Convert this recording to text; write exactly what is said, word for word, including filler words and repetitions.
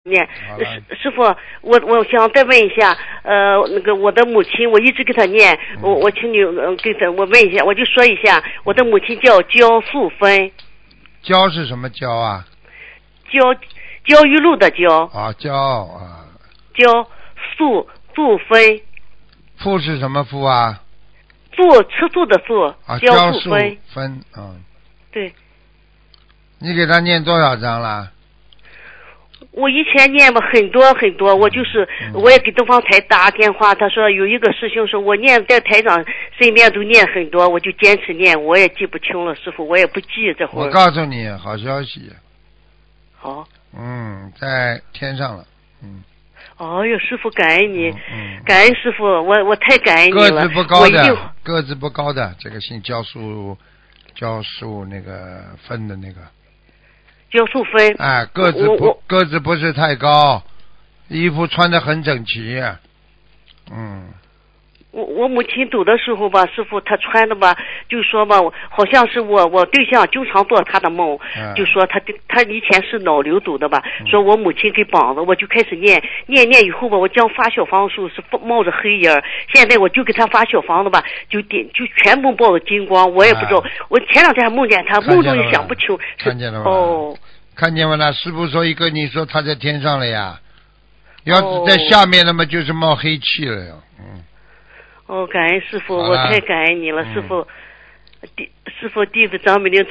念师师傅，我我想再问一下，呃，那个我的母亲，我一直给她念，嗯、我我请你呃给她我问一下，我就说一下，我的母亲叫焦素芬。 焦是什么焦啊？ 焦焦裕禄的焦。 啊，焦啊。 焦素素芬。 素是什么素啊？ 素吃素的素。 啊， 焦素芬。 芬，嗯。 对。 你给他念多少章了？ 我以前念了很多很多，我就是我也给东方台打电话，他说有一个师兄说我念在台长身边都念很多，我就坚持念，我也记不清了，师傅我也不记这会儿。 我告诉你好消息。 好。 嗯，在天上了。嗯。 哦哟，师傅感恩你， 嗯嗯、 感恩师傅，我我太感恩你了。 个子不高的， 我一定个子不高的，这个姓焦素焦素那个分的那个。 焦素芬。 哎，个子不个子不是太高，衣服穿得很整齐。嗯。 我我母亲走的时候吧，师傅她穿的吧，就说吧，好像是我我对象经常做她的梦， 嗯、 就说她她以前是脑瘤走的吧，嗯、说我母亲给绑了，我就开始念念念以后吧，我将发小房子是冒着黑烟，现在我就给她发小房子吧，就点就全部冒着金光，我也不知道，啊、我前两天还梦见她，梦中也想不清。 看见了吧？ 哦。 看见了啦，师傅说一个，你说她在天上了呀，要是在下面那么就是冒黑气了呀。嗯。 哦，感恩师傅，我太感恩你了，师傅，弟师傅弟子张美玲。